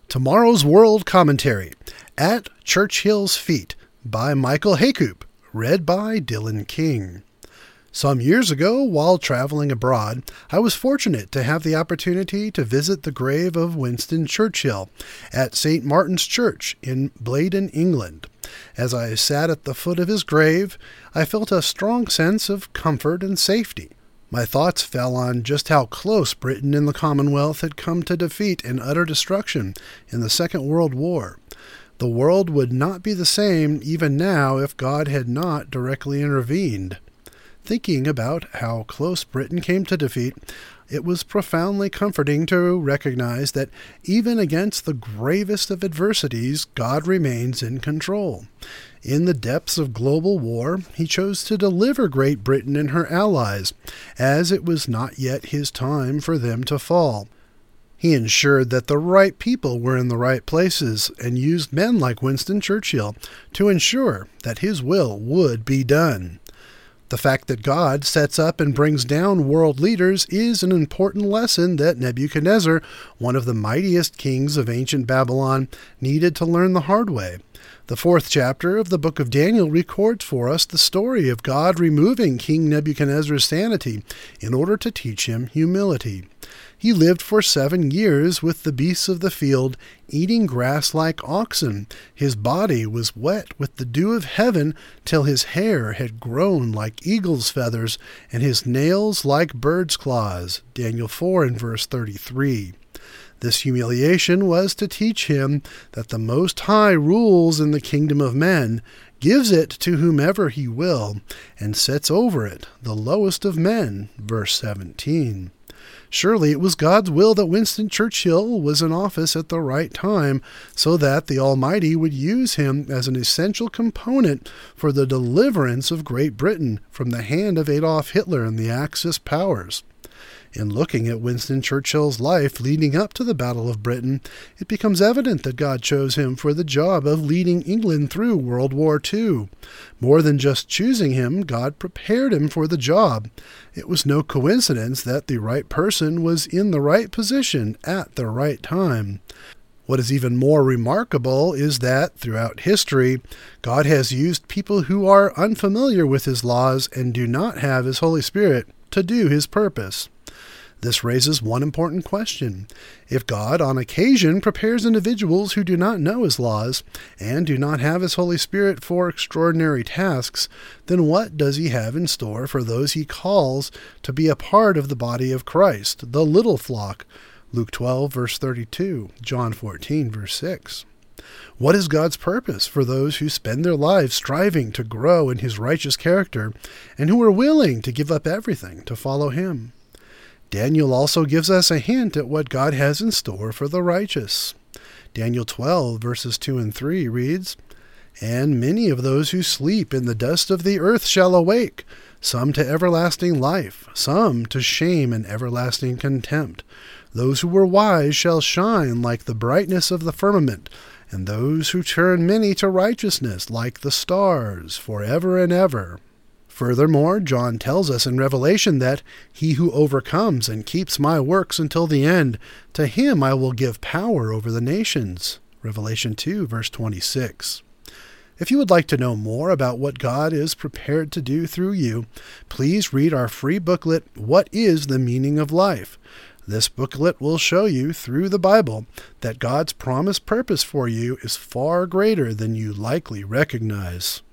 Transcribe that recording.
Tomorrow's World Commentary, At Churchill's Feet, by Michael Haycoop, read by Dylan King. Some years ago, while traveling abroad, I was fortunate to have the opportunity to visit the grave of Winston Churchill at St. Martin's Church in Blaydon, England. As I sat at the foot of his grave, I felt a strong sense of comfort and safety. My thoughts fell on just how close Britain and the Commonwealth had come to defeat and utter destruction in the Second World War. The world would not be the same even now if God had not directly intervened. Thinking about how close Britain came to defeat, it was profoundly comforting to recognize that even against the gravest of adversities, God remains in control. In the depths of global war, he chose to deliver Great Britain and her allies, as it was not yet his time for them to fall. He ensured that the right people were in the right places and used men like Winston Churchill to ensure that his will would be done. The fact that God sets up and brings down world leaders is an important lesson that Nebuchadnezzar, one of the mightiest kings of ancient Babylon, needed to learn the hard way. The 4th chapter of the book of Daniel records for us the story of God removing King Nebuchadnezzar's sanity in order to teach him humility. He lived for 7 years with the beasts of the field, eating grass like oxen. His body was wet with the dew of heaven till his hair had grown like eagle's feathers and his nails like bird's claws. Daniel 4 and verse 33. This humiliation was to teach him that the Most High rules in the kingdom of men, gives it to whomever he will, and sets over it the lowest of men. Verse 17. Surely it was God's will that Winston Churchill was in office at the right time, so that the Almighty would use him as an essential component for the deliverance of Great Britain from the hand of Adolf Hitler and the Axis powers. In looking at Winston Churchill's life leading up to the Battle of Britain, it becomes evident that God chose him for the job of leading England through World War II. More than just choosing him, God prepared him for the job. It was no coincidence that the right person was in the right position at the right time. What is even more remarkable is that, throughout history, God has used people who are unfamiliar with his laws and do not have his Holy Spirit to do his purpose. This raises one important question. If God, on occasion, prepares individuals who do not know his laws and do not have his Holy Spirit for extraordinary tasks, then what does he have in store for those he calls to be a part of the body of Christ, the little flock? Luke 12, verse 32, John 14, verse 6. What is God's purpose for those who spend their lives striving to grow in his righteous character and who are willing to give up everything to follow him? Daniel also gives us a hint at what God has in store for the righteous. Daniel 12, verses 2 and 3 reads, "And many of those who sleep in the dust of the earth shall awake, some to everlasting life, some to shame and everlasting contempt. Those who were wise shall shine like the brightness of the firmament, and those who turn many to righteousness like the stars, forever and ever." Furthermore, John tells us in Revelation that he who overcomes and keeps my works until the end, to him I will give power over the nations. Revelation 2, verse 26. If you would like to know more about what God is prepared to do through you, please read our free booklet, What is the Meaning of Life? This booklet will show you through the Bible that God's promised purpose for you is far greater than you likely recognize.